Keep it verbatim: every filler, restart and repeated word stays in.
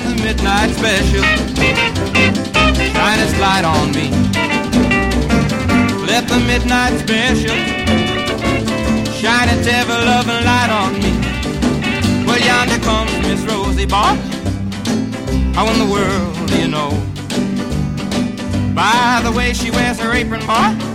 the midnight special. Shine its light on me. Let the midnight special shine its ever-loving light on me. Well, yonder comes Miss Rosie, boy. How in the world do you know? By the way she wears her apron, boy.